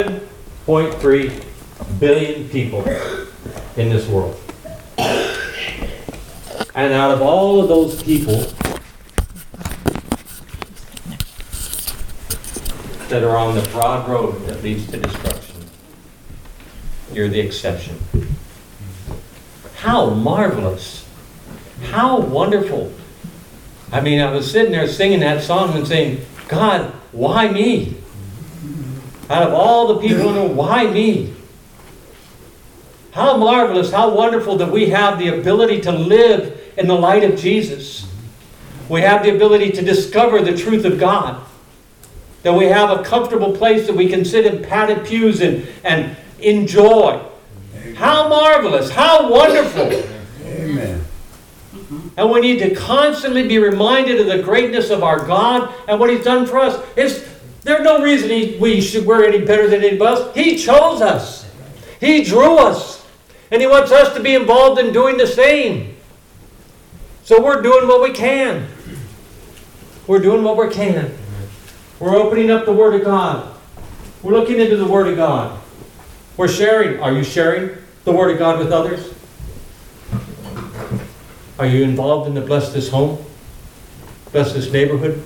7.3 billion people in this world. And out of all of those people that are on the broad road that leads to destruction, you're the exception. How marvelous. How wonderful. I mean, I was sitting there singing that song and saying, God, why me? Out of all the people in the world, why me? How marvelous, how wonderful that we have the ability to live in the light of Jesus. We have the ability to discover the truth of God. That we have a comfortable place that we can sit in padded pews and enjoy. Amen. How marvelous, how wonderful. Amen. And we need to constantly be reminded of the greatness of our God and what He's done for us. There's no reason we're any better than anybody else. He chose us. He drew us. And He wants us to be involved in doing the same. So we're doing what we can. We're doing what we can. We're opening up the Word of God. We're looking into the Word of God. We're sharing. Are you sharing the Word of God with others? Are you involved in the Bless This Home? Bless This Neighborhood?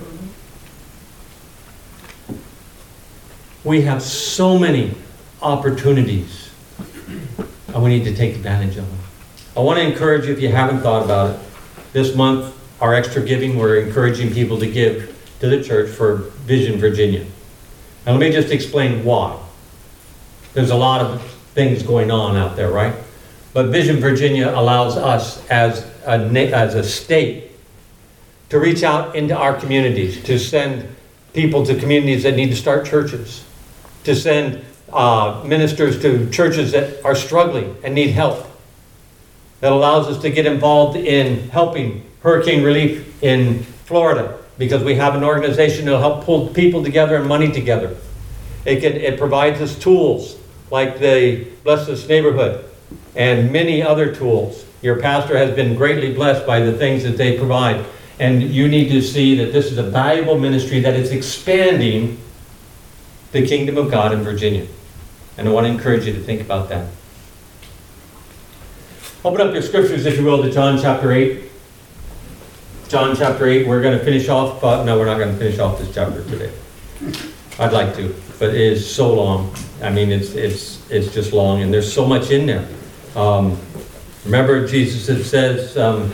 We have so many opportunities, and we need to take advantage of them. I want to encourage you, if you haven't thought about it, this month, our extra giving, we're encouraging people to give to the church for Vision Virginia. And let me just explain why. There's a lot of things going on out there, right? But Vision Virginia allows us as a state to reach out into our communities, to send people to communities that need to start churches, to send ministers to churches that are struggling and need help. That allows us to get involved in helping hurricane relief in Florida, because we have an organization that will help pull people together and money together. It provides us tools like the Bless This Neighborhood and many other tools. Your pastor has been greatly blessed by the things that they provide. And you need to see that this is a valuable ministry that is expanding the kingdom of God in Virginia. And I want to encourage you to think about that. Open up your scriptures, if you will, to John chapter 8. John chapter 8, we're going to finish off. No, we're not going to finish off this chapter today. I'd like to, but it is so long. I mean, it's just long, and there's so much in there. Remember, Jesus, it says,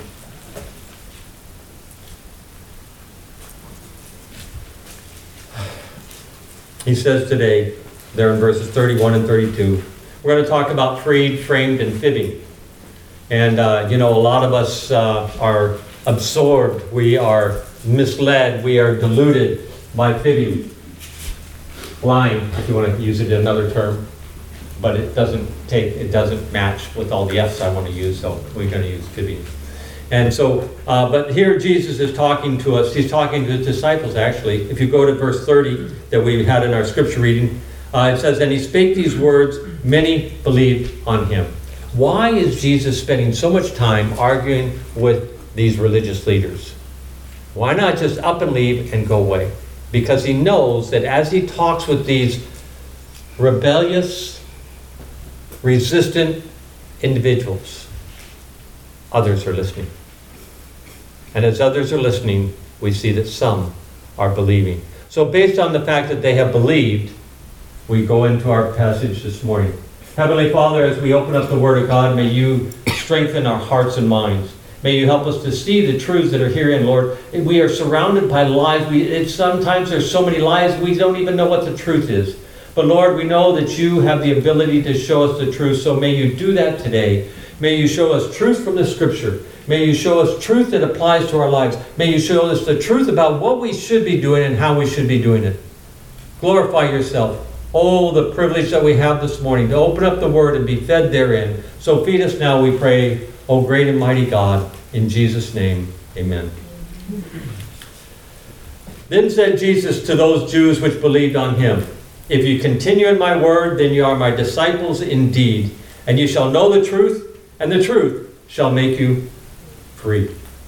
He says today, there in verses 31 and 32, we're going to talk about freed, framed, and fibbing. And, a lot of us are absorbed, we are misled, we are deluded by fibbing. Blind, if you want to use it in another term, but it doesn't match with all the F's I want to use, so we're going to use fibbing. And so, but here Jesus is talking to us. He's talking to his disciples, actually. If you go to verse 30 that we had in our scripture reading, it says, and he spake these words, many believed on him. Why is Jesus spending so much time arguing with these religious leaders? Why not just up and leave and go away? Because he knows that as he talks with these rebellious, resistant individuals, others are listening. And as others are listening, we see that some are believing. So based on the fact that they have believed, we go into our passage this morning. Heavenly Father, as we open up the Word of God, may you strengthen our hearts and minds. May you help us to see the truths that are herein, Lord. We are surrounded by lies. Sometimes there's so many lies, we don't even know what the truth is. But Lord, we know that you have the ability to show us the truth, so may you do that today. May you show us truth from the Scripture. May you show us truth that applies to our lives. May you show us the truth about what we should be doing and how we should be doing it. Glorify yourself. Oh, the privilege that we have this morning to open up the Word and be fed therein. So feed us now, we pray, O great and mighty God, in Jesus' name, amen. Then said Jesus to those Jews which believed on him, if you continue in my word, then you are my disciples indeed, and you shall know the truth, and the truth shall make you free.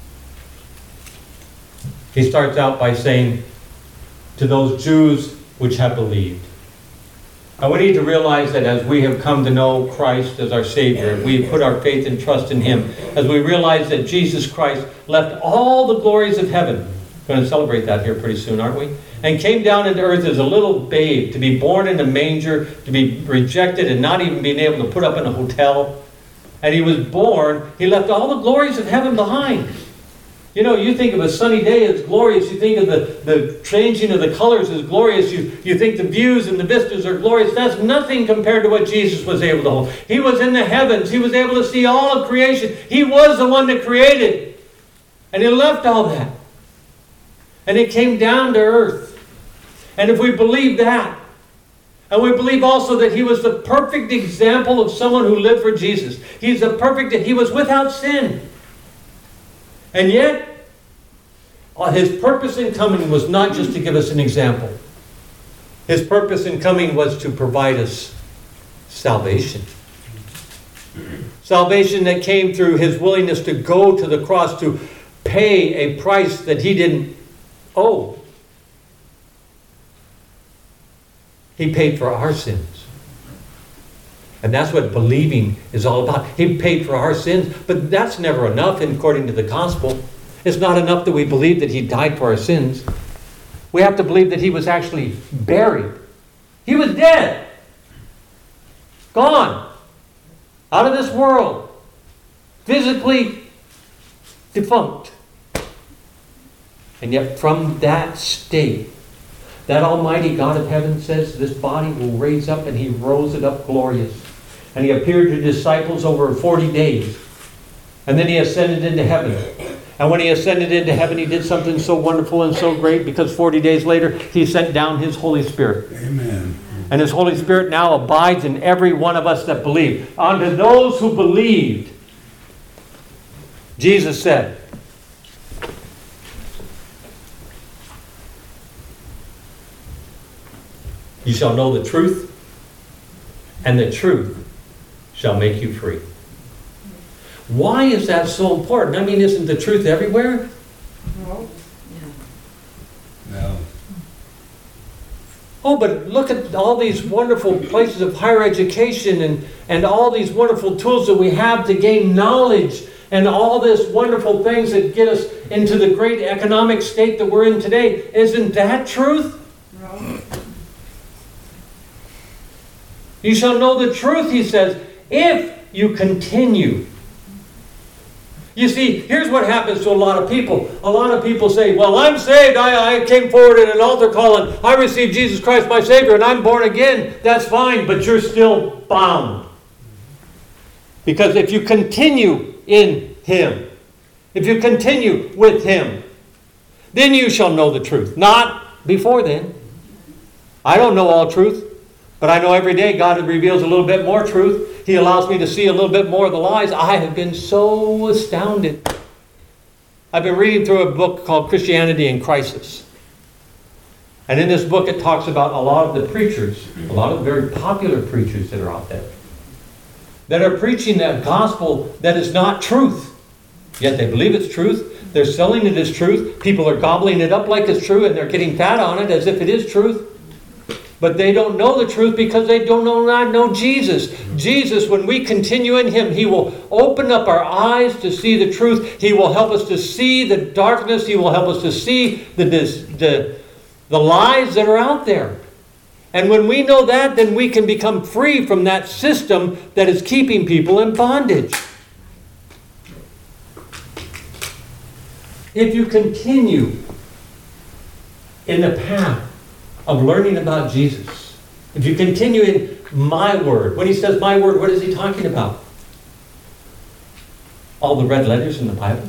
He starts out by saying, to those Jews which have believed. And we need to realize that as we have come to know Christ as our Savior, we put our faith and trust in Him, as we realize that Jesus Christ left all the glories of heaven, we're going to celebrate that here pretty soon, aren't we? And came down into earth as a little babe, to be born in a manger, to be rejected and not even being able to put up in a hotel. And He was born, He left all the glories of heaven behind. You know, you think of a sunny day as glorious. You think of the changing of the colors as glorious. You think the views and the vistas are glorious. That's nothing compared to what Jesus was able to hold. He was in the heavens. He was able to see all of creation. He was the one that created. And He left all that. And He came down to earth. And if we believe that, and we believe also that He was the perfect example of someone who lived for Jesus. He was without sin. And yet, His purpose in coming was not just to give us an example. His purpose in coming was to provide us salvation. Salvation that came through His willingness to go to the cross, to pay a price that He didn't owe. He paid for our sins. And that's what believing is all about. He paid for our sins, but that's never enough according to the gospel. It's not enough that we believe that He died for our sins. We have to believe that He was actually buried. He was dead. Gone. Out of this world. Physically defunct. And yet from that state, that Almighty God of heaven says this body will raise up, and He rose it up glorious. And He appeared to disciples over 40 days. And then He ascended into heaven. And when He ascended into heaven, He did something so wonderful and so great, because 40 days later, He sent down His Holy Spirit. Amen. And His Holy Spirit now abides in every one of us that believe. Unto those who believed, Jesus said, "You shall know the truth, and the truth shall make you free." Why is that so important? I mean, isn't the truth everywhere? No. No. Oh, but look at all these wonderful places of higher education and all these wonderful tools that we have to gain knowledge, and all this wonderful things that get us into the great economic state that we're in today. Isn't that truth? No. You shall know the truth, He says, if you continue. You see, here's what happens to a lot of people. A lot of people say, well, I'm saved. I came forward in an altar call and I received Jesus Christ my Savior and I'm born again. That's fine, but you're still bound. Because if you continue in Him, if you continue with Him, then you shall know the truth. Not before then. I don't know all truth. But I know every day God reveals a little bit more truth. He allows me to see a little bit more of the lies. I have been so astounded. I've been reading through a book called Christianity in Crisis. And in this book it talks about a lot of the preachers, a lot of the very popular preachers that are out there, that are preaching that gospel that is not truth. Yet they believe it's truth. They're selling it as truth. People are gobbling it up like it's true, and they're getting fat on it as if it is truth. But they don't know the truth because they don't not know Jesus. Jesus, when we continue in Him, He will open up our eyes to see the truth. He will help us to see the darkness. He will help us to see the lies that are out there. And when we know that, then we can become free from that system that is keeping people in bondage. If you continue in the path of learning about Jesus, if you continue in my word, when He says my word, what is He talking about? All the red letters in the Bible?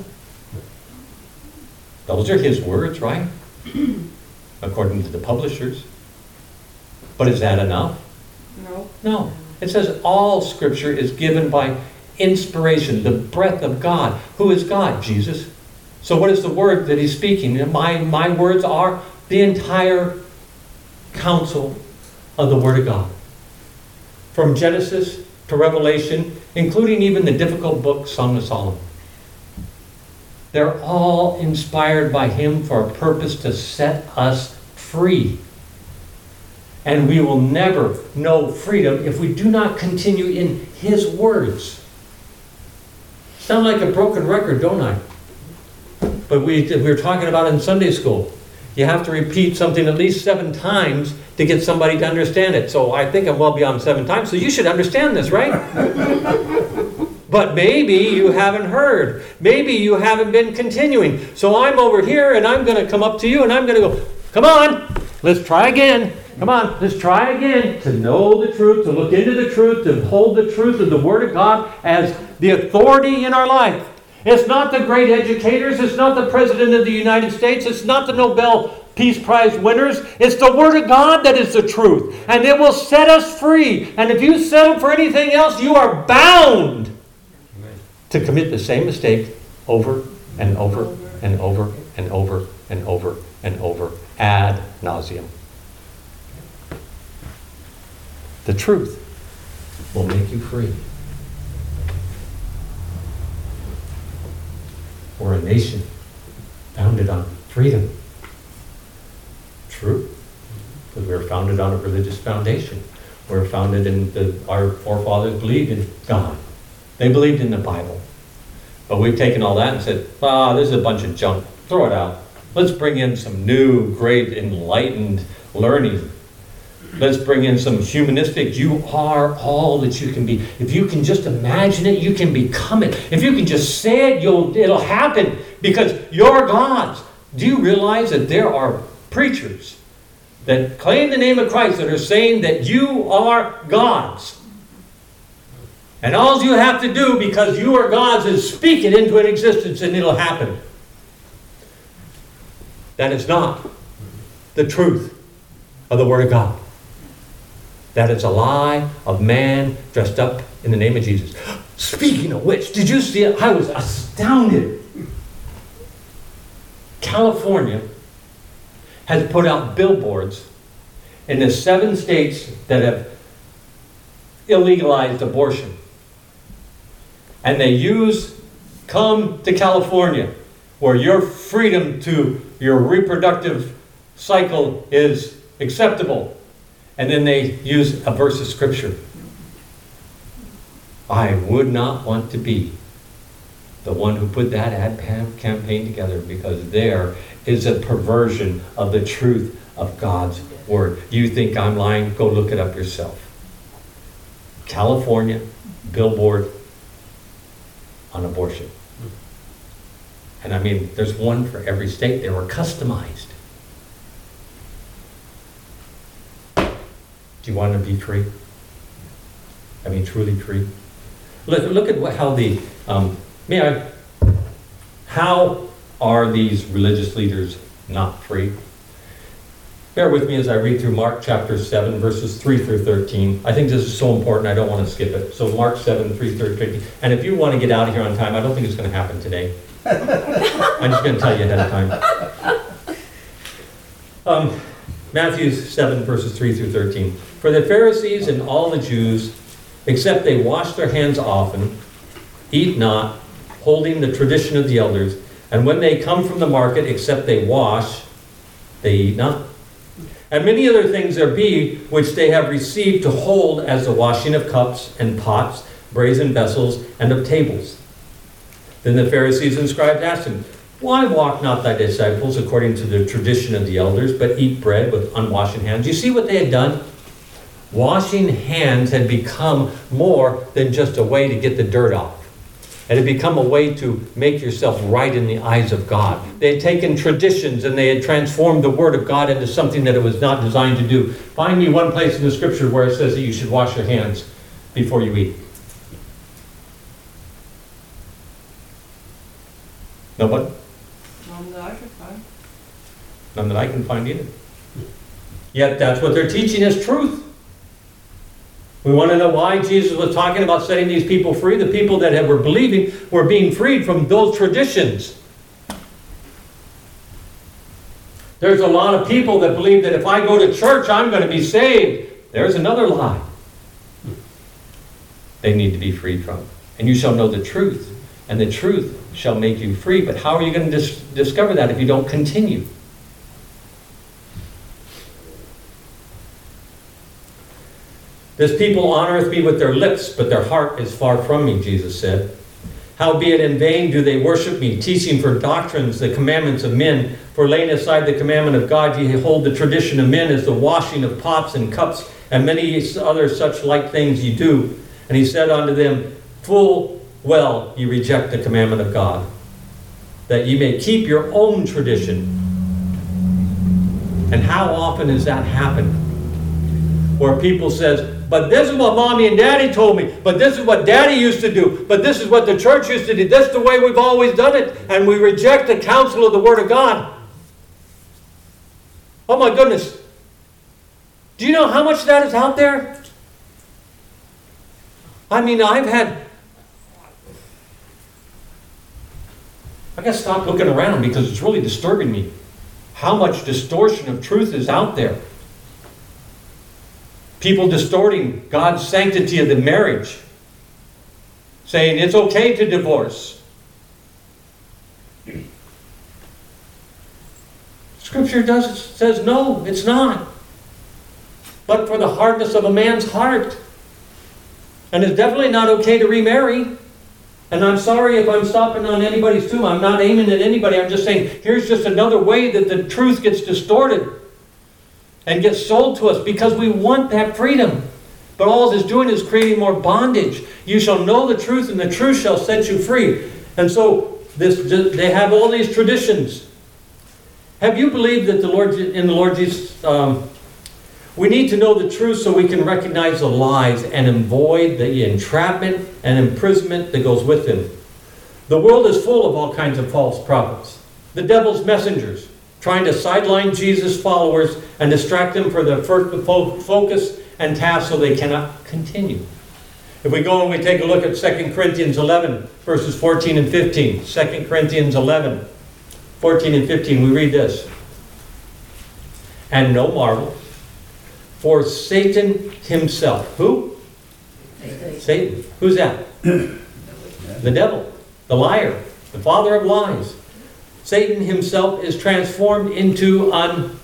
Those are His words, right? According to the publishers. But is that enough? No. No. It says all Scripture is given by inspiration, the breath of God. Who is God? Jesus. So what is the word that He's speaking? My words are the entire counsel of the Word of God. From Genesis to Revelation, including even the difficult book, Song of Solomon. They're all inspired by Him for a purpose to set us free. And we will never know freedom if we do not continue in His words. Sound like a broken record, don't I? But we were talking about in Sunday school. You have to repeat something at least 7 times to get somebody to understand it. So I think I'm well beyond 7 times, so you should understand this, right? But maybe you haven't heard. Maybe you haven't been continuing. So I'm over here and I'm going to come up to you and I'm going to go, come on, let's try again. Come on, let's try again to know the truth, to look into the truth, to hold the truth of the Word of God as the authority in our life. It's not the great educators. It's not the President of the United States. It's not the Nobel Peace Prize winners. It's the Word of God that is the truth. And it will set us free. And if you settle for anything else, you are bound to commit the same mistake over and over and over and over and over and over ad nauseum. The truth will make you free. We're a nation founded on freedom. True, because we were founded on a religious foundation. We're founded in our forefathers believed in God. They believed in the Bible. But we've taken all that and said, this is a bunch of junk. Throw it out. Let's bring in some new, great, enlightened learning. Let's bring in some humanistic, you are all that you can be. If you can just imagine it, you can become it. If you can just say it, it'll happen because you're God's. Do you realize that there are preachers that claim the name of Christ that are saying that you are God's? And all you have to do, because you are God's, is speak it into an existence and it'll happen. That is not the truth of the Word of God. That is a lie of man dressed up in the name of Jesus. Speaking of which, did you see it? I was astounded. California has put out billboards in the 7 states that have illegalized abortion. And they use, come to California, where your freedom to your reproductive cycle is acceptable. And then they use a verse of Scripture. I would not want to be the one who put that ad campaign together, because there is a perversion of the truth of God's Word. You think I'm lying? Go look it up yourself. California billboard on abortion. And I mean, there's one for every state. They were customized. Do you want to be free? I mean, truly free? Look at how are these religious leaders not free? Bear with me as I read through Mark chapter 7, verses 3 through 13. I think this is so important, I don't want to skip it. So Mark 7, 3 through 13. And if you want to get out of here on time, I don't think it's going to happen today. I'm just going to tell you ahead of time. Matthew 7, verses 3 through 13. For the Pharisees and all the Jews, except they wash their hands often, eat not, holding the tradition of the elders, and when they come from the market, except they wash, they eat not. And many other things there be, which they have received to hold, as the washing of cups and pots, brazen vessels, and of tables. Then the Pharisees and scribes asked him, why walk not thy disciples according to the tradition of the elders, but eat bread with unwashed hands? You see what they had done? Washing hands had become more than just a way to get the dirt off. It had become a way to make yourself right in the eyes of God. They had taken traditions and they had transformed the Word of God into something that it was not designed to do. Find me one place in the Scripture where it says that you should wash your hands before you eat. Nobody? None that I could find. None that I can find either. Yet that's what they're teaching as truth. We want to know why Jesus was talking about setting these people free. The people that were believing were being freed from those traditions. There's a lot of people that believe that if I go to church, I'm going to be saved. There's another lie they need to be freed from. And you shall know the truth, and the truth shall make you free. But how are you going to discover that if you don't continue? This people honoreth me with their lips, but their heart is far from me, Jesus said. Howbeit in vain do they worship me, teaching for doctrines the commandments of men. For laying aside the commandment of God, ye hold the tradition of men as the washing of pots and cups, and many other such like things ye do. And he said unto them, full well ye reject the commandment of God, that ye may keep your own tradition. And how often has that happened? Where people says, but this is what mommy and daddy told me, but this is what daddy used to do, but this is what the church used to do. That's the way we've always done it, and we reject the counsel of the Word of God. Oh my goodness. Do you know how much that is out there? I mean, I got to stop looking around because it's really disturbing me how much distortion of truth is out there. People distorting God's sanctity of the marriage, saying it's okay to divorce. Scripture says no, it's not. But for the hardness of a man's heart. And it's definitely not okay to remarry. And I'm sorry if I'm stopping on anybody's tomb. I'm not aiming at anybody. I'm just saying here's just another way that the truth gets distorted and gets sold to us because we want that freedom. But all it's doing is creating more bondage. You shall know the truth, and the truth shall set you free. And so they have all these traditions. Have you believed that in the Lord Jesus, we need to know the truth so we can recognize the lies and avoid the entrapment and imprisonment that goes with them? The world is full of all kinds of false prophets. The devil's messengers, trying to sideline Jesus' followers and distract them from their focus and task so they cannot continue. If we go and we take a look at 2 Corinthians 11, verses 14 and 15. 2 Corinthians 11, 14 and 15, we read this. And no marvel, for Satan himself. Who? Satan. Who's that? The devil, the liar, the father of lies. Satan himself is transformed into an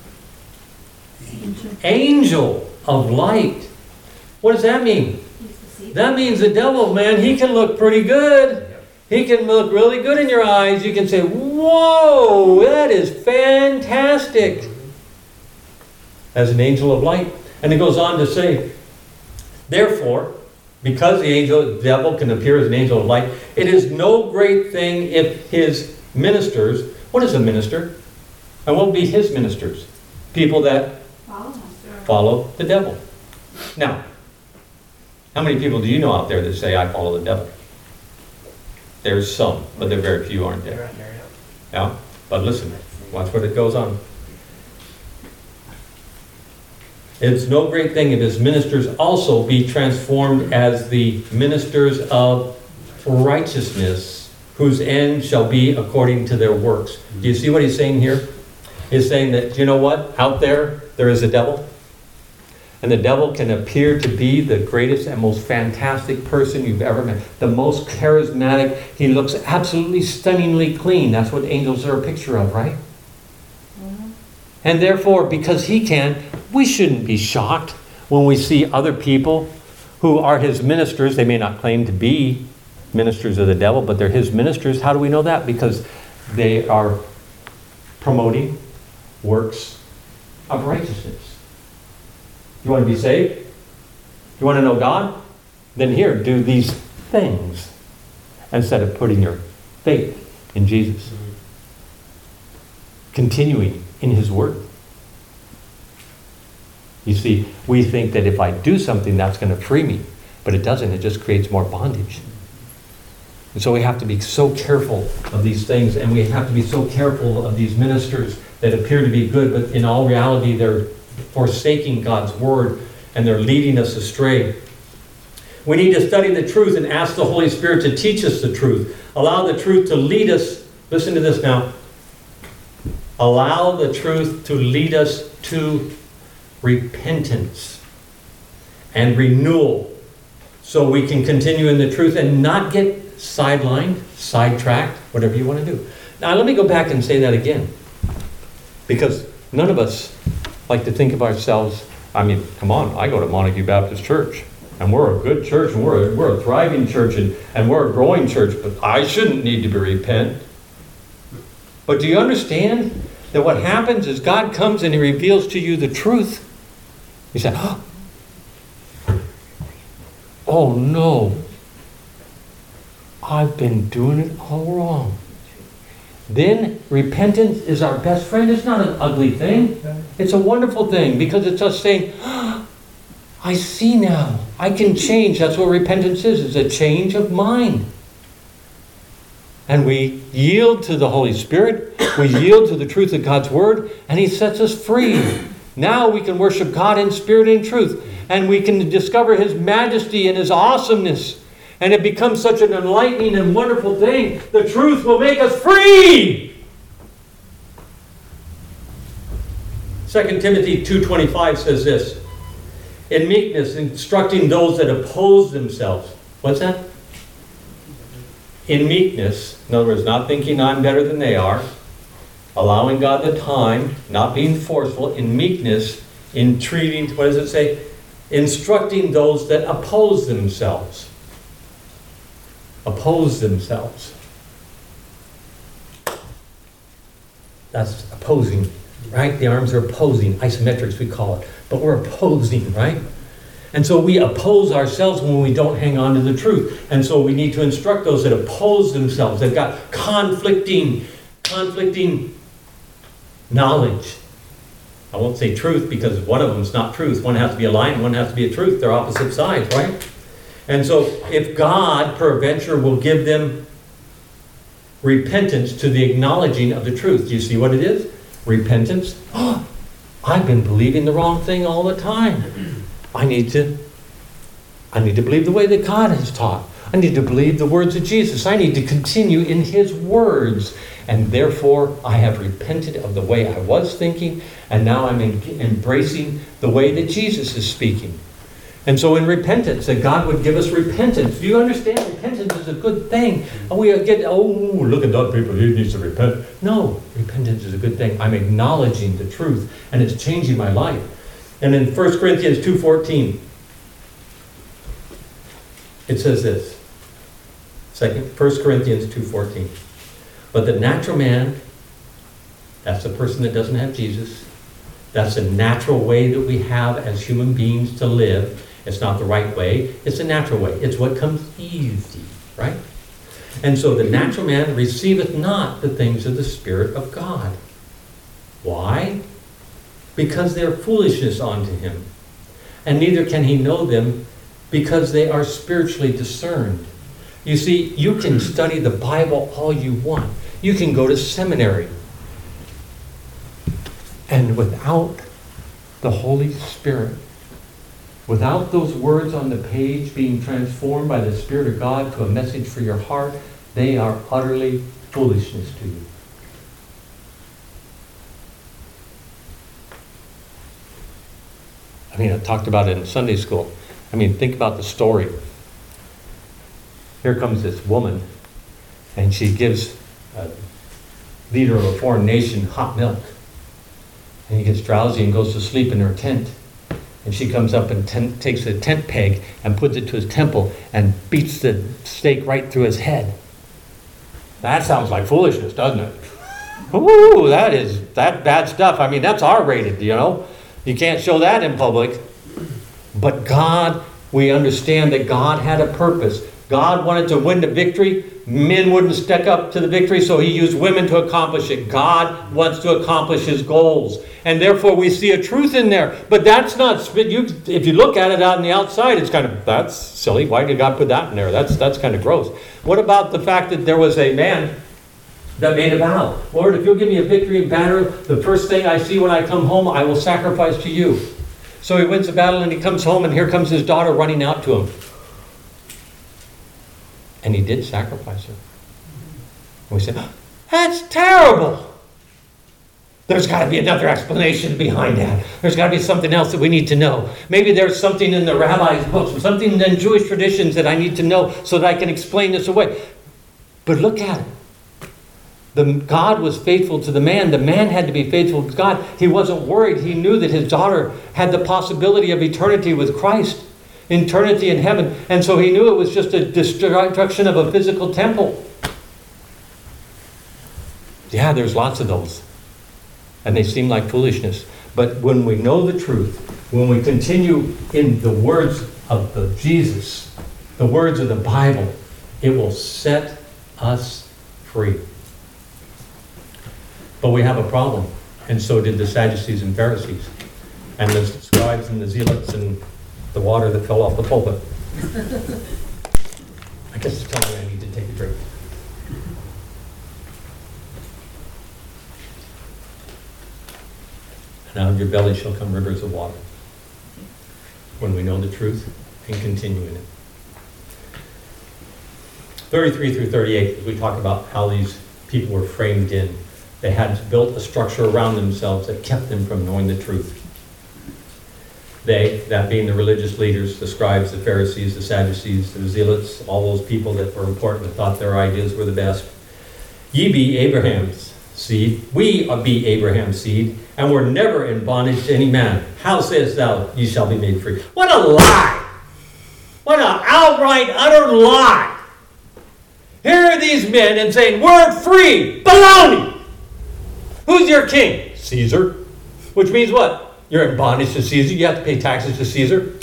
angel of light. What does that mean? That means the devil, man, he can look pretty good. He can look really good in your eyes. You can say, whoa, that is fantastic. As an angel of light. And it goes on to say, therefore, because the devil can appear as an angel of light, it is no great thing if his ministers, what is a minister? And what will be his ministers? People that follow the devil. Now, how many people do you know out there that say, I follow the devil? There's some, but there are very few, aren't there? Yeah? But listen, watch what it goes on. It's no great thing if his ministers also be transformed as the ministers of righteousness, whose end shall be according to their works. Do you see what he's saying here? He's saying that, you know what? Out there is a devil. And the devil can appear to be the greatest and most fantastic person you've ever met. The most charismatic. He looks absolutely stunningly clean. That's what angels are a picture of, right? And therefore, because he can, we shouldn't be shocked when we see other people who are his ministers. They may not claim to be ministers of the devil, but they're his ministers. How do we know that? Because they are promoting works of righteousness. You want to be saved? You want to know God? Then here, do these things instead of putting your faith in Jesus. Continuing in his word. You see, we think that if I do something, that's going to free me. But it doesn't. It just creates more bondage. And so we have to be so careful of these things, and we have to be so careful of these ministers that appear to be good, but in all reality, they're forsaking God's word, and they're leading us astray. We need to study the truth and ask the Holy Spirit to teach us the truth. Allow the truth to lead us. Listen to this now. Allow the truth to lead us to repentance and renewal so we can continue in the truth and not get sidelined, sidetracked, whatever you want to do. Now, let me go back and say that again. Because none of us like to think of ourselves I mean, come on, I go to Montague Baptist Church, and we're a good church, and we're a thriving church, and we're a growing church, but I shouldn't need to be repent. But do you understand that what happens is God comes and He reveals to you the truth? You say, oh no, I've been doing it all wrong. Then repentance is our best friend. It's not an ugly thing. It's a wonderful thing because it's us saying, I see now. I can change. That's what repentance is. It's a change of mind. And we yield to the Holy Spirit. We yield to the truth of God's Word, and He sets us free. Now we can worship God in spirit and truth, and we can discover His majesty and His awesomeness. And it becomes such an enlightening and wonderful thing. The truth will make us free. 2 Timothy 2:25 says this, in meekness, instructing those that oppose themselves. What's that? In meekness, in other words, not thinking I'm better than they are, allowing God the time, not being forceful, in meekness, entreating, what does it say? Instructing those that oppose themselves. Oppose themselves. That's opposing, right? The arms are opposing. Isometrics we call it. But we're opposing, right? And so we oppose ourselves when we don't hang on to the truth. And so we need to instruct those that oppose themselves. They've got conflicting knowledge. I won't say truth because one of them is not truth. One has to be a lie and one has to be a truth. They're opposite sides, right? And so if God, peradventure, will give them repentance to the acknowledging of the truth. Do you see what it is? Repentance. Oh, I've been believing the wrong thing all the time. I need to believe the way that God has taught. I need to believe the words of Jesus. I need to continue in His words. And therefore, I have repented of the way I was thinking, and now I'm embracing the way that Jesus is speaking. And so in repentance, that God would give us repentance. Do you understand? Repentance is a good thing. And we get, oh, look at those people, he needs to repent. No, repentance is a good thing. I'm acknowledging the truth, and it's changing my life. And in 1 Corinthians 2:14, it says this. 1 Corinthians 2:14. But the natural man, that's the person that doesn't have Jesus. That's a natural way that we have as human beings to live. It's not the right way. It's a natural way. It's what comes easy, right? And so the natural man receiveth not the things of the Spirit of God. Why? Because they're foolishness unto him. And neither can he know them because they are spiritually discerned. You see, you can study the Bible all you want. You can go to seminary. And without the Holy Spirit, without those words on the page being transformed by the Spirit of God to a message for your heart, they are utterly foolishness to you. I mean, I talked about it in Sunday school. I mean, think about the story. Here comes this woman, and she gives a leader of a foreign nation hot milk. And he gets drowsy and goes to sleep in her tent. And she comes up and takes a tent peg and puts it to his temple and beats the stake right through his head. That sounds like foolishness, doesn't it? Ooh, that bad stuff. I mean, that's R-rated, you know. You can't show that in public. But God, we understand that God had a purpose. God wanted to win the victory. Men wouldn't step up to the victory, so he used women to accomplish it. God wants to accomplish his goals. And therefore we see a truth in there. But that's not, if you look at it on the outside, it's kind of, that's silly. Why did God put that in there? That's kind of gross. What about the fact that there was a man that made a vow? Lord, if you'll give me a victory in battle, the first thing I see when I come home, I will sacrifice to you. So he wins the battle and he comes home, and here comes his daughter running out to him. And he did sacrifice her. And we said, that's terrible. There's got to be another explanation behind that. There's got to be something else that we need to know. Maybe there's something in the rabbi's books, something in Jewish traditions that I need to know so that I can explain this away. But look at it. God was faithful to the man. The man had to be faithful to God. He wasn't worried. He knew that his daughter had the possibility of eternity with Christ, eternity in heaven. And so he knew it was just a destruction of a physical temple. Yeah, there's lots of those. And they seem like foolishness. But when we know the truth, when we continue in the words of Jesus, the words of the Bible, it will set us free. But we have a problem, and so did the Sadducees and Pharisees, and the scribes and the zealots and the water that fell off the pulpit. I guess it's telling me I need to take a drink. And out of your belly shall come rivers of water, when we know the truth and continue in it. 33 through 38, as we talk about how these people were framed in. They had built a structure around themselves that kept them from knowing the truth. They, that being the religious leaders, the scribes, the Pharisees, the Sadducees, the zealots, all those people that were important and thought their ideas were the best. Ye be Abraham's seed, we be Abraham's seed, and were never in bondage to any man. How sayest thou, ye shall be made free? What a lie! What an outright, utter lie! Here are these men and saying, we're free! Baloney! Who's your king? Caesar. Which means what? You're in bondage to Caesar. You have to pay taxes to Caesar.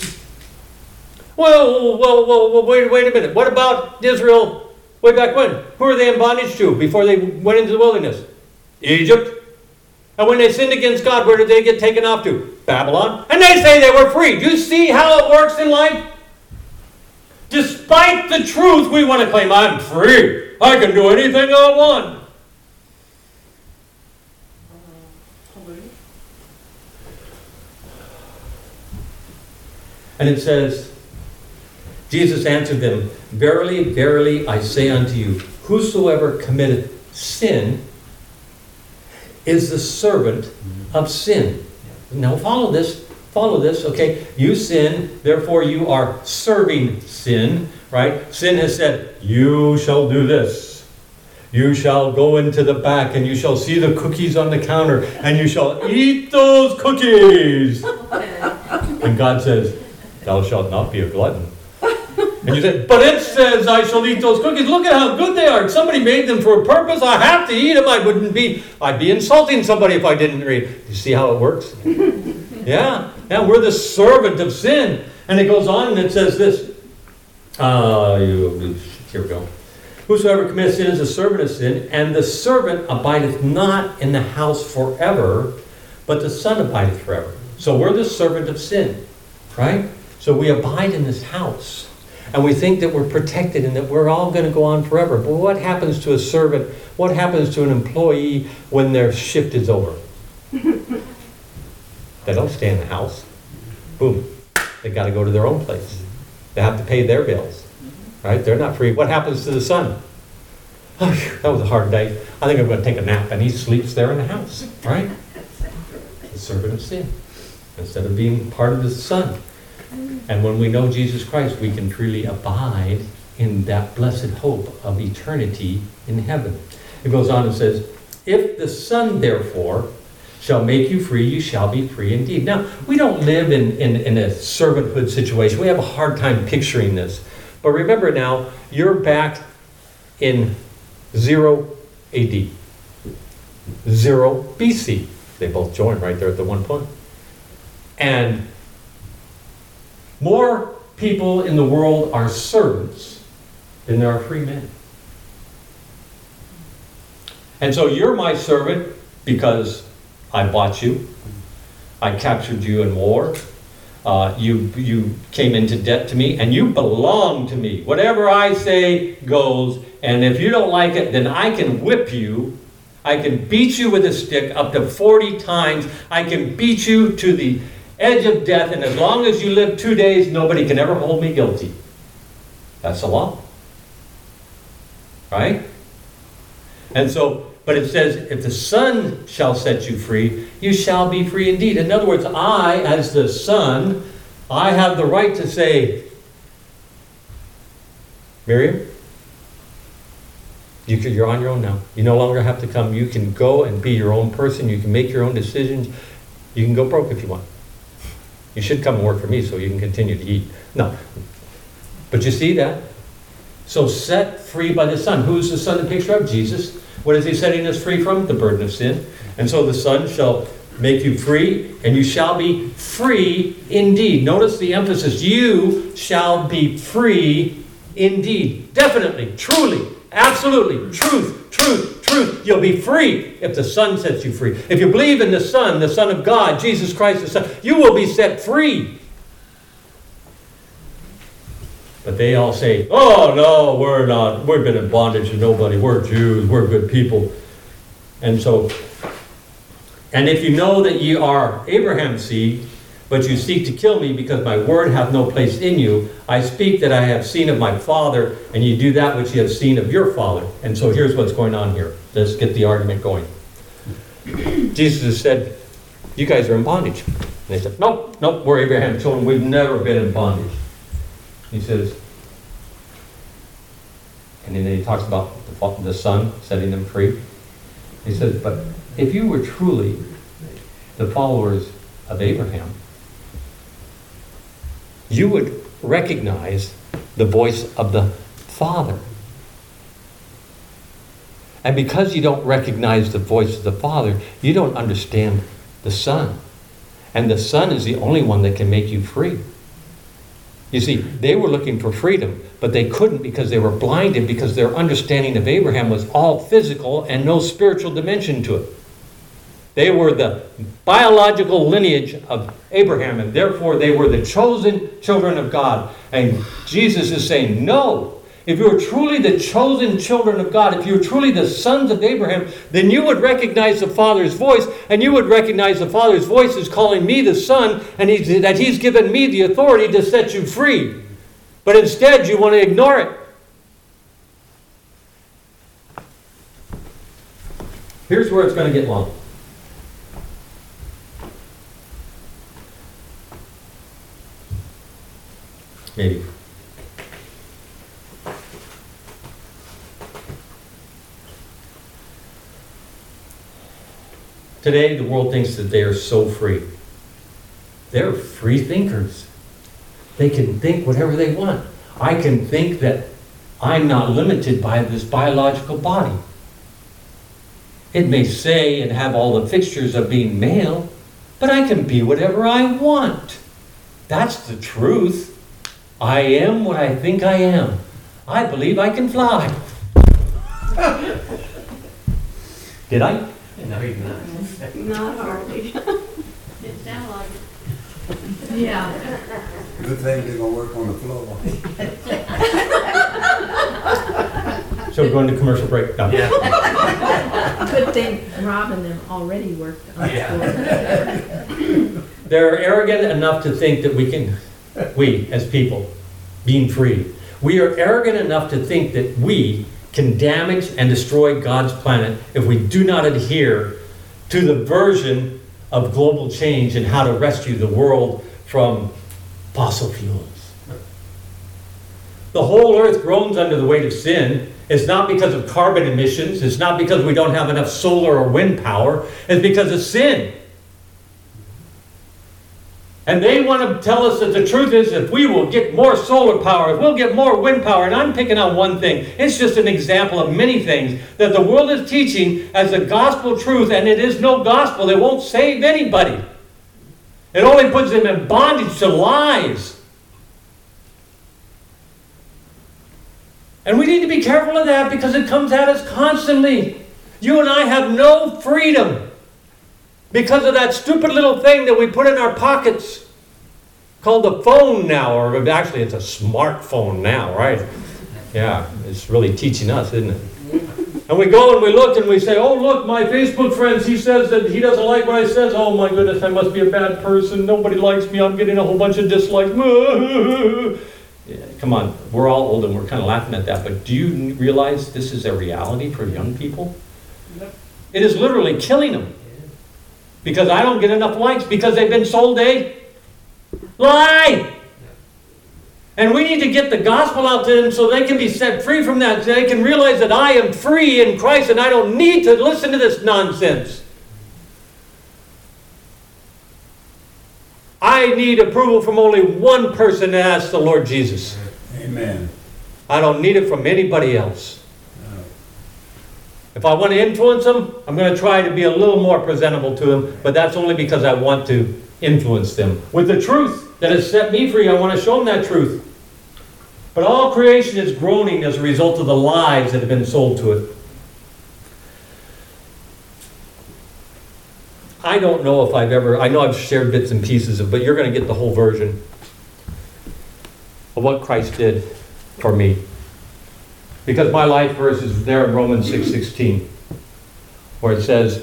Well, wait a minute. What about Israel way back when? Who are they in bondage to before they went into the wilderness? Egypt. And when they sinned against God, where did they get taken off to? Babylon. And they say they were free. Do you see how it works in life? Despite the truth, we want to claim, I'm free. I can do anything I want. And it says, Jesus answered them, Verily, verily, I say unto you, whosoever committeth sin is the servant of sin. Now follow this, okay? You sin, therefore you are serving sin, right? Sin has said, you shall do this. You shall go into the back and you shall see the cookies on the counter and you shall eat those cookies. And God says, thou shalt not be a glutton. And you say, but it says I shall eat those cookies. Look at how good they are. Somebody made them for a purpose. I have to eat them. I'd be insulting somebody if I didn't read. You see how it works? Yeah, we're the servant of sin. And it goes on and it says this. Here we go. Whosoever commits sin is a servant of sin, and the servant abideth not in the house forever, but the Son abideth forever. So we're the servant of sin, right? So we abide in this house, and we think that we're protected and that we're all going to go on forever. But what happens to a servant? What happens to an employee when their shift is over? They don't stay in the house. Boom. They got to go to their own place. They have to pay their bills, right? They're not free. What happens to the son? Oh, that was a hard day. I think I'm going to take a nap, and he sleeps there in the house, right? The servant of sin, instead of being part of the son. And when we know Jesus Christ, we can truly abide in that blessed hope of eternity in heaven. It goes on and says, if the Son, therefore, shall make you free, you shall be free indeed. Now, we don't live in a servanthood situation. We have a hard time picturing this. But remember now, you're back in 0 AD. 0 BC. They both join right there at the one point. And more people in the world are servants than there are free men. And so you're my servant because I bought you. I captured you in war. You came into debt to me, and you belong to me. Whatever I say goes, and if you don't like it, then I can whip you. I can beat you with a stick up to 40 times. I can beat you to the edge of death, and as long as you live 2 days, nobody can ever hold me guilty. That's the law. Right? And so, but it says, if the Son shall set you free, you shall be free indeed. In other words, I, as the Son, I have the right to say, Miriam, You're on your own now. You no longer have to come. You can go and be your own person. You can make your own decisions. You can go broke if you want. You should come and work for me so you can continue to eat. No. But you see that? So set free by the Son. Who's the Son the picture of? Jesus. What is he setting us free from? The burden of sin. And so the Son shall make you free, and you shall be free indeed. Notice the emphasis. You shall be free indeed. Definitely, truly, absolutely, truth, truth, truth. You'll be free if the Son sets you free. If you believe in the Son of God, Jesus Christ the Son, you will be set free. But they all say, oh, no, we're not. We've been in bondage to nobody. We're Jews. We're good people. And so, and if you know that ye are Abraham's seed, but you seek to kill me because my word hath no place in you, I speak that I have seen of my Father, and ye do that which ye have seen of your father. And so here's what's going on here. Let's get the argument going. Jesus has said, you guys are in bondage. And they said, nope, we're Abraham's children. We've never been in bondage. He says, and then he talks about the Son setting them free. He says, but if you were truly the followers of Abraham, you would recognize the voice of the Father. And because you don't recognize the voice of the Father, you don't understand the Son. And the Son is the only one that can make you free. You see, they were looking for freedom, but they couldn't because they were blinded, because their understanding of Abraham was all physical and no spiritual dimension to it. They were the biological lineage of Abraham, and therefore they were the chosen children of God. And Jesus is saying, no. If you are truly the chosen children of God, if you are truly the sons of Abraham, then you would recognize the Father's voice, and you would recognize the Father's voice is calling me the Son, and that He's given me the authority to set you free. But instead, you want to ignore it. Here's where it's going to get long. Maybe. Today, the world thinks that they are so free. They're free thinkers. They can think whatever they want. I can think that I'm not limited by this biological body. It may say and have all the fixtures of being male, but I can be whatever I want. That's the truth. I am what I think I am. I believe I can fly. Did I? No, you're not. Not hardly. It sounds like it. Yeah. Good thing they're gonna work on the floor. So we're going to commercial break. No. Good thing Rob and them already worked on it. They're arrogant enough to think that we as people, being free, we are arrogant enough to think that we can damage and destroy God's planet if we do not adhere to the version of global change and how to rescue the world from fossil fuels. The whole earth groans under the weight of sin. It's not because of carbon emissions. It's not because we don't have enough solar or wind power. It's because of sin. And they want to tell us that the truth is if we will get more solar power, if we'll get more wind power, and I'm picking out one thing. It's just an example of many things that the world is teaching as the gospel truth, and it is no gospel. It won't save anybody. It only puts them in bondage to lies. And we need to be careful of that because it comes at us constantly. You and I have no freedom because of that stupid little thing that we put in our pockets called the phone now, or actually it's a smartphone now, right? Yeah, it's really teaching us, isn't it? And we go and we look and we say, oh, look, my Facebook friends, he says that he doesn't like what I says. Oh, my goodness, I must be a bad person. Nobody likes me. I'm getting a whole bunch of dislikes. Yeah, come on, we're all old and we're kind of laughing at that, but do you realize this is a reality for young people? Yep. It is literally killing them. Because I don't get enough likes because they've been sold a lie. And we need to get the gospel out to them so they can be set free from that. So they can realize that I am free in Christ and I don't need to listen to this nonsense. I need approval from only one person, and that's the Lord Jesus. Amen. I don't need it from anybody else. If I want to influence them, I'm going to try to be a little more presentable to them, but that's only because I want to influence them. With the truth that has set me free, I want to show them that truth. But all creation is groaning as a result of the lies that have been sold to it. I don't know if I know I've shared bits and pieces of, but you're going to get the whole version of what Christ did for me. Because my life verse is there in Romans 6:16, where it says,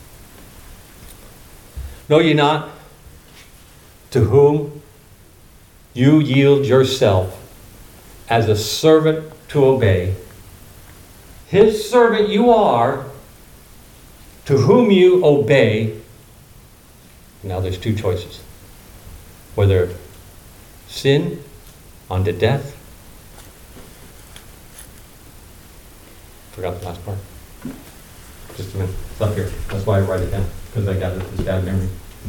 "Know ye not to whom you yield yourself as a servant to obey? His servant you are, to whom you obey." Now there's two choices. Whether sin unto death. Forgot the last part. Just a minute. It's up here. That's why I write it down. Because I got this bad memory.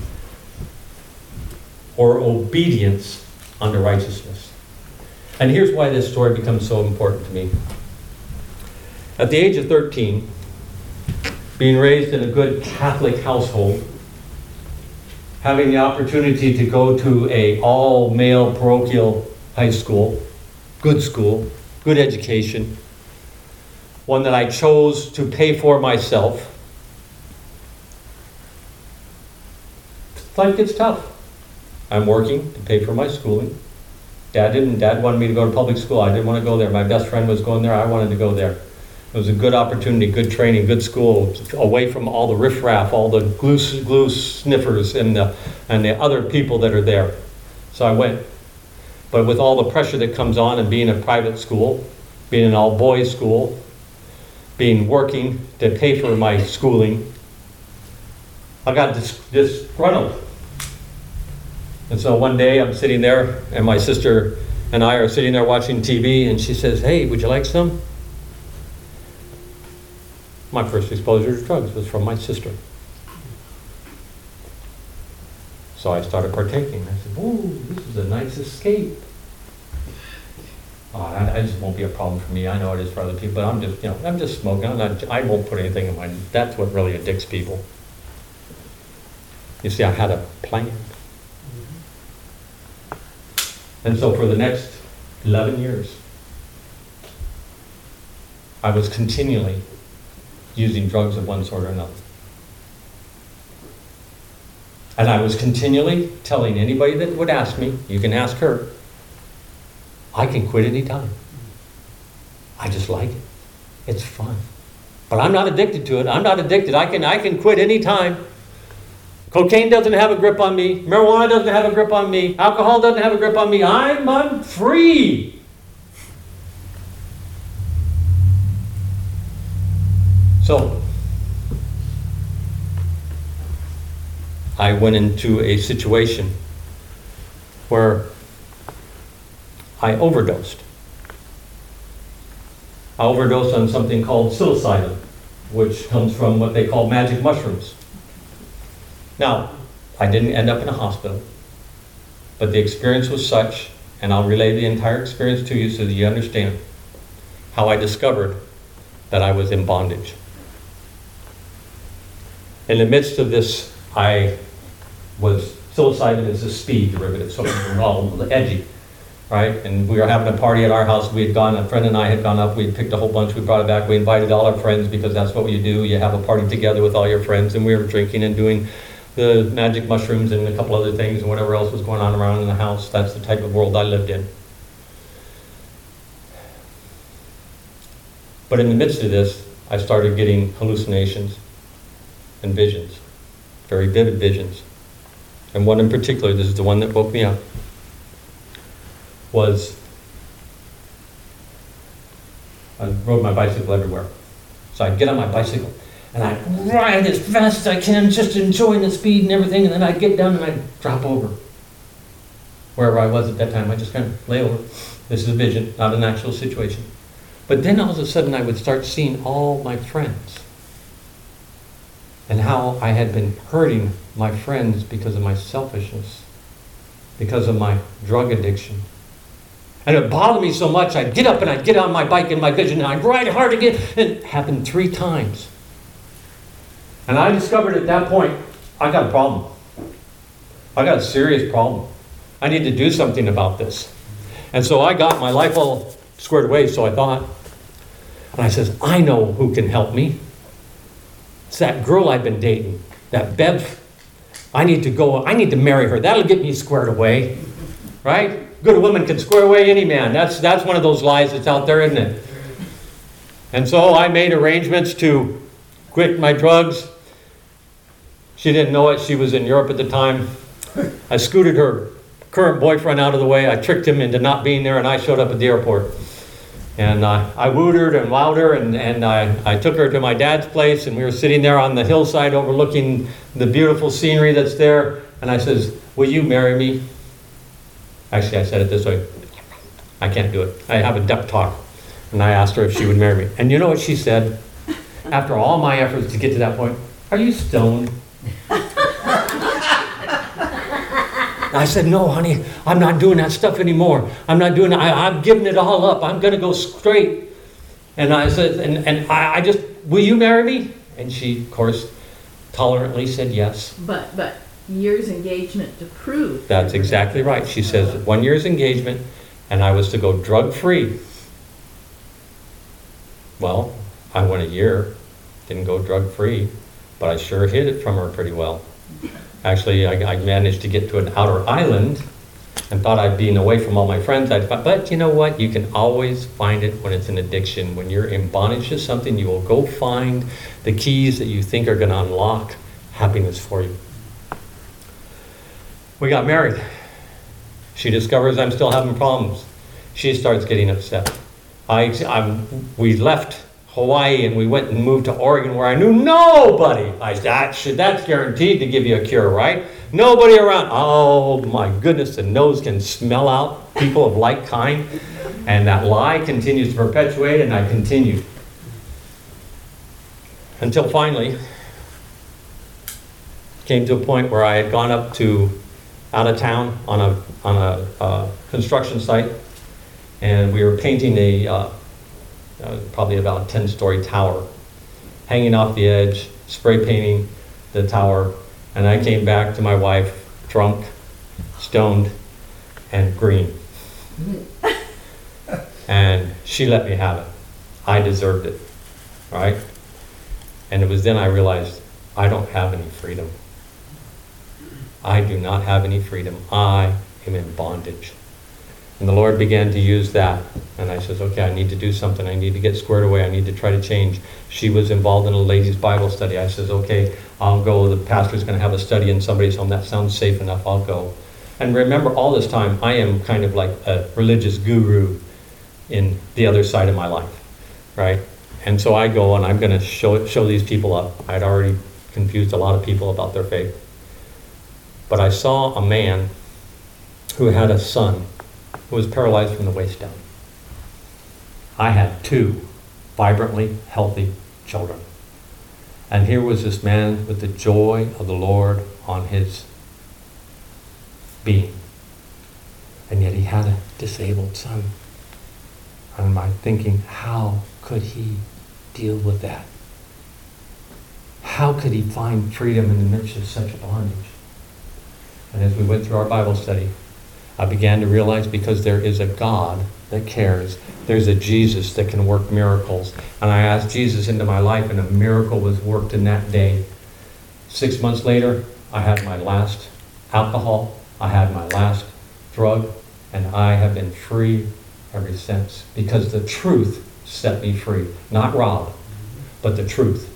Or obedience unto righteousness. And here's why this story becomes so important to me. At the age of 13, being raised in a good Catholic household, having the opportunity to go to a all-male parochial high school, good education, one that I chose to pay for myself. Life gets tough. I'm working to pay for my schooling. Dad wanted me to go to public school. I didn't want to go there. My best friend was going there. I wanted to go there. It was a good opportunity, good training, good school, away from all the riffraff, all the glue sniffers and the other people that are there. So I went. But with all the pressure that comes on and being a private school, being an all-boys school, working to pay for my schooling, I got disgruntled. And so one day I'm sitting there, and my sister and I are sitting there watching TV, and she says, "Hey, would you like some?" My first exposure to drugs was from my sister. So I started partaking. I said, "Whoa, this is a nice escape. Oh, that just won't be a problem for me. I know it is for other people, but I'm just smoking. I won't put anything in my." That's what really addicts people. You see, I had a plan. And so for the next 11 years, I was continually using drugs of one sort or another. And I was continually telling anybody that would ask me, you can ask her, I can quit anytime. I just like it. It's fun. But I'm not addicted to it. I'm not addicted. I can quit anytime. Cocaine doesn't have a grip on me. Marijuana doesn't have a grip on me. Alcohol doesn't have a grip on me. I'm free. So, I went into a situation where I overdosed. I overdosed on something called psilocybin, which comes from what they call magic mushrooms. Now, I didn't end up in a hospital, but the experience was such, and I'll relay the entire experience to you so that you understand how I discovered that I was in bondage. In the midst of this, psilocybin is a speed derivative, so we're all edgy, right? And we were having a party at our house. A friend and I had gone up, we had picked a whole bunch, we brought it back, we invited all our friends because that's what you do. You have a party together with all your friends, and we were drinking and doing the magic mushrooms and a couple other things and whatever else was going on around in the house. That's the type of world I lived in. But in the midst of this, I started getting hallucinations and visions, very vivid visions. And one in particular, this is the one that woke me up, was I rode my bicycle everywhere. So I'd get on my bicycle and I'd ride as fast as I can, just enjoying the speed and everything, and then I'd get down and I'd drop over. wherever I was at that time. I just kind of lay over. This is a vision, not an actual situation. But then all of a sudden I would start seeing all my friends and how I had been hurting my friends because of my selfishness, because of my drug addiction. And it bothered me so much, I'd get up and I'd get on my bike in my vision and I'd ride hard again. And it happened 3 times. And I discovered at that point, I got a problem. I got a serious problem. I need to do something about this. And so I got my life all squared away, so I thought. And I says, I know who can help me. It's that girl I've been dating, that Bev. I need to marry her. That'll get me squared away. Right? Good woman can square away any man. That's one of those lies that's out there, isn't it? And so I made arrangements to quit my drugs. She didn't know it. She was in Europe at the time. I scooted her current boyfriend out of the way. I tricked him into not being there, and I showed up at the airport. And I wooed her and wowed her, and I took her to my dad's place, and we were sitting there on the hillside overlooking the beautiful scenery that's there. And I says, will you marry me? Actually, I said it this way. I can't do it. I have a duck talk. And I asked her if she would marry me. And you know what she said? After all my efforts to get to that point, are you stoned? I said, no, honey, I'm not doing that stuff anymore. I'm not doing it. I'm giving it all up. I'm going to go straight. And I said, and I just, will you marry me? And she, of course, tolerantly said yes. But year's engagement to prove. That's exactly right. She says 1 year's engagement, and I was to go drug-free. Well, I went a year, didn't go drug-free, but I sure hid it from her pretty well. Actually, I managed to get to an outer island and thought I'd been away from all my friends. But you know what? You can always find it when it's an addiction. When you're in bondage to something, you will go find the keys that you think are going to unlock happiness for you. We got married. She discovers I'm still having problems. She starts getting upset. We left Hawaii and we went and moved to Oregon where I knew nobody. That's guaranteed to give you a cure, right? Nobody around. Oh my goodness, the nose can smell out people of like kind. And that lie continues to perpetuate, and I continued. Until finally, came to a point where I had gone up to out of town on a construction site, and we were painting probably about a 10-story tower, hanging off the edge, spray painting the tower, and I came back to my wife drunk, stoned, and green. And she let me have it. I deserved it, right? And it was then I realized I don't have any freedom. I do not have any freedom. I am in bondage. And the Lord began to use that. And I said, okay, I need to do something. I need to get squared away. I need to try to change. She was involved in a ladies' Bible study. I said, okay, I'll go. The pastor's going to have a study in somebody's home. That sounds safe enough. I'll go. And remember, all this time, I am kind of like a religious guru in the other side of my life, right? And so I go and I'm going to show these people up. I'd already confused a lot of people about their faith. But I saw a man who had a son who was paralyzed from the waist down. I had 2 vibrantly healthy children. And here was this man with the joy of the Lord on his being. And yet he had a disabled son. And I'm thinking, how could he deal with that? How could he find freedom in the midst of such bondage? And as we went through our Bible study, I began to realize because there is a God that cares, there's a Jesus that can work miracles. And I asked Jesus into my life, and a miracle was worked in that day. 6 months later, I had my last alcohol, I had my last drug, and I have been free ever since. Because the truth set me free. Not Rob, but the truth.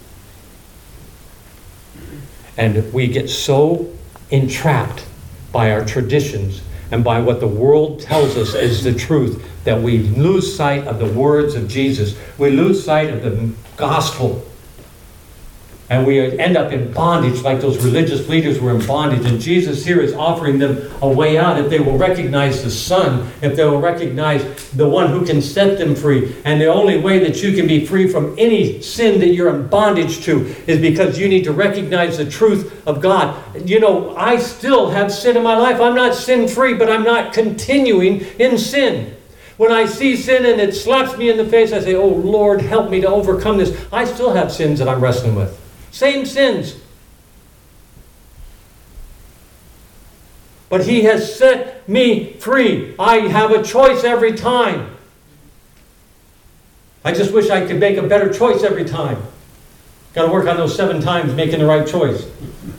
And we get so entrapped by our traditions and by what the world tells us is the truth that we lose sight of the words of Jesus. We lose sight of the gospel. And we end up in bondage like those religious leaders were in bondage. And Jesus here is offering them a way out if they will recognize the Son, if they will recognize the one who can set them free. And the only way that you can be free from any sin that you're in bondage to is because you need to recognize the truth of God. You know, I still have sin in my life. I'm not sin-free, but I'm not continuing in sin. When I see sin and it slaps me in the face, I say, oh Lord, help me to overcome this. I still have sins that I'm wrestling with. Same sins. But He has set me free. I have a choice every time. I just wish I could make a better choice every time. Got to work on those 7 times making the right choice.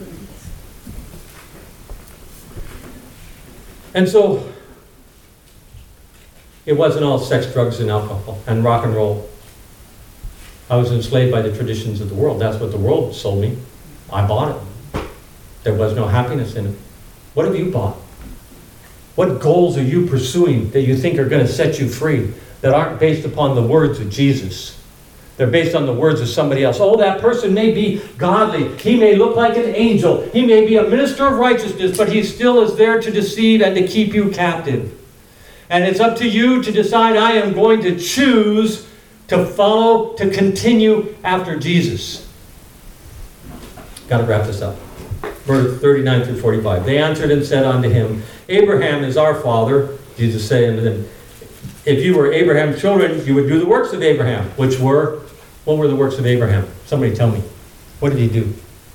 And so, it wasn't all sex, drugs, and alcohol, and rock and roll. I was enslaved by the traditions of the world. That's what the world sold me. I bought it. There was no happiness in it. What have you bought? What goals are you pursuing that you think are going to set you free that aren't based upon the words of Jesus? They're based on the words of somebody else. Oh, that person may be godly. He may look like an angel. He may be a minister of righteousness, but he still is there to deceive and to keep you captive. And it's up to you to decide, I am going to choose to follow, to continue after Jesus. Got to wrap this up. Verse 39 through 45. They answered and said unto him, Abraham is our father. Jesus said unto them, if you were Abraham's children, you would do the works of Abraham. What were the works of Abraham? Somebody tell me. What did he do?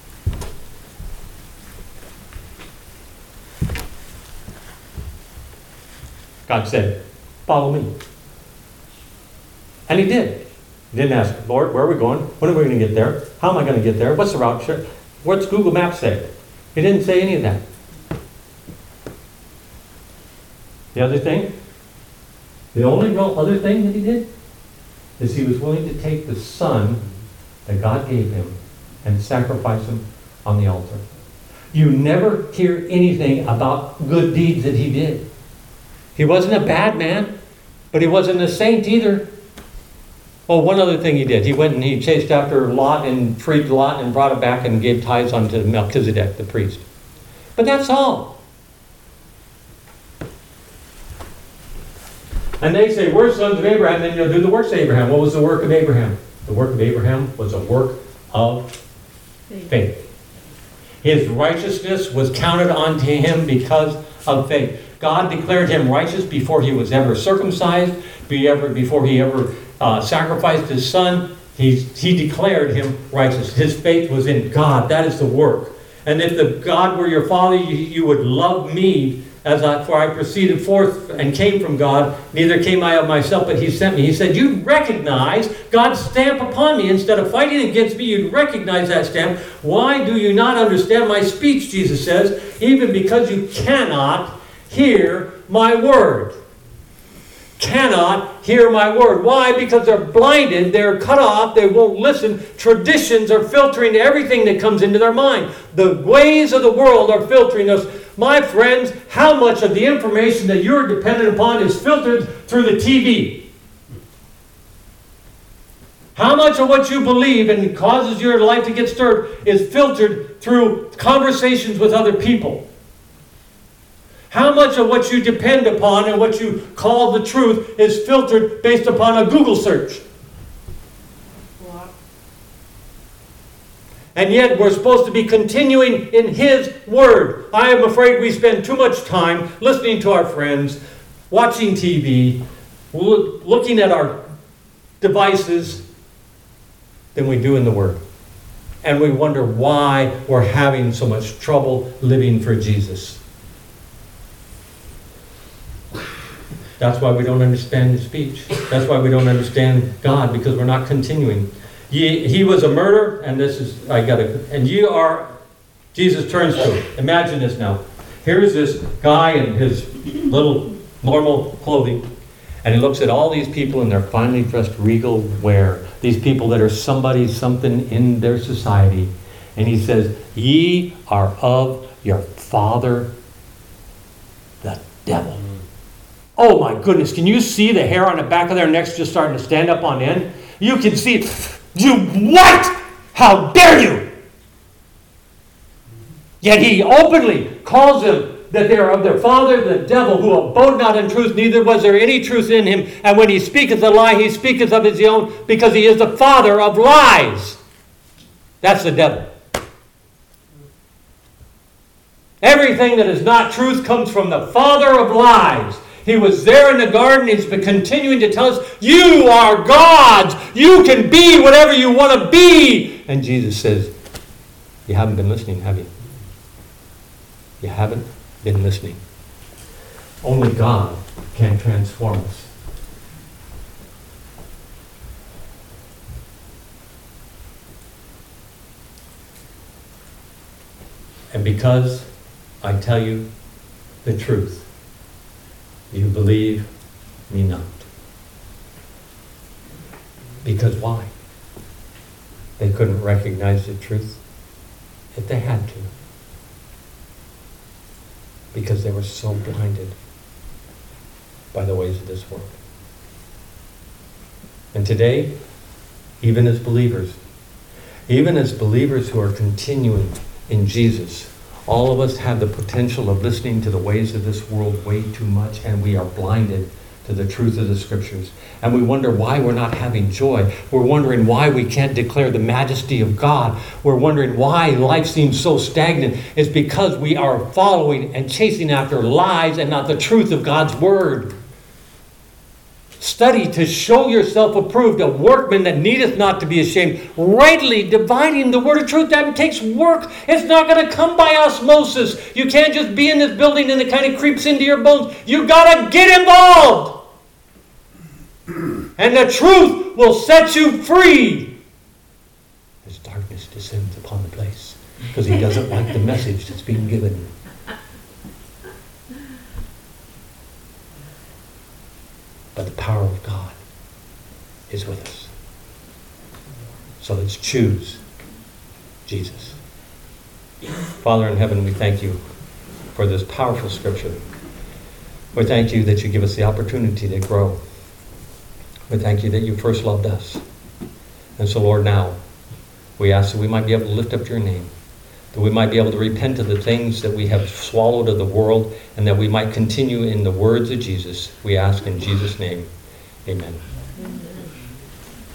God said, follow me. And he did. He didn't ask, Lord, where are we going? When are we going to get there? How am I going to get there? What's the route? What's Google Maps say? He didn't say any of that. The other thing, the only real other thing that he did is he was willing to take the son that God gave him and sacrifice him on the altar. You never hear anything about good deeds that he did. He wasn't a bad man, but he wasn't a saint either. Oh, one other thing he did. He went and he chased after Lot and freed Lot and brought him back and gave tithes unto Melchizedek, the priest. But that's all. And they say, we're sons of Abraham, then you'll do the works of Abraham. What was the work of Abraham? The work of Abraham was a work of faith. His righteousness was counted onto him because of faith. God declared him righteous before he was ever circumcised, before he ever sacrificed his son. He declared him righteous. His faith was in God. That is the work. And if the God were your father, you would love me, for I proceeded forth and came from God. Neither came I of myself, but he sent me. He said, you'd recognize God's stamp upon me. Instead of fighting against me, you'd recognize that stamp. Why do you not understand my speech, Jesus says, even because you cannot hear my word. Cannot hear my word. Why? Because they're blinded, they're cut off, they won't listen. Traditions are filtering everything that comes into their mind. The ways of the world are filtering us. My friends, how much of the information that you're dependent upon is filtered through the TV? How much of what you believe and causes your life to get stirred is filtered through conversations with other people? How much of what you depend upon and what you call the truth is filtered based upon a Google search? And yet we're supposed to be continuing in His Word. I am afraid we spend too much time listening to our friends, watching TV, looking at our devices than we do in the Word. And we wonder why we're having so much trouble living for Jesus. That's why we don't understand His speech. That's why we don't understand God, because we're not continuing. He was a murderer, and you are, Jesus turns to him. Imagine this now. Here's this guy in his little normal clothing, and he looks at all these people in their finely dressed regal wear, these people that are somebody, something in their society, and he says, ye are of your father, the devil. Oh my goodness, can you see the hair on the back of their necks just starting to stand up on end? You can see it. You what? How dare you? Yet he openly calls them that they are of their father, the devil, who abode not in truth, neither was there any truth in him. And when he speaketh a lie, he speaketh of his own, because he is the father of lies. That's the devil. Everything that is not truth comes from the father of lies. He was there in the garden. He's been continuing to tell us, you are gods. You can be whatever you want to be. And Jesus says, you haven't been listening, have you? You haven't been listening. Only God can transform us. And because I tell you the truth, you believe me not. Because why? They couldn't recognize the truth if they had to. Because they were so blinded by the ways of this world. And today, even as believers who are continuing in Jesus, all of us have the potential of listening to the ways of this world way too much, and we are blinded to the truth of the Scriptures. And we wonder why we're not having joy. We're wondering why we can't declare the majesty of God. We're wondering why life seems so stagnant. It's because we are following and chasing after lies and not the truth of God's Word. Study to show yourself approved, a workman that needeth not to be ashamed, rightly dividing the word of truth. That takes work. It's not going to come by osmosis. You can't just be in this building and it kind of creeps into your bones. You got to get involved. And the truth will set you free as darkness descends upon the place, because he doesn't like the message that's being given. But the power of God is with us. So let's choose Jesus. Father in heaven, we thank you for this powerful scripture. We thank you that you give us the opportunity to grow. We thank you that you first loved us. And so, Lord, now we ask that we might be able to lift up your name, that we might be able to repent of the things that we have swallowed of the world, and that we might continue in the words of Jesus. We ask in Jesus' name, amen. Amen.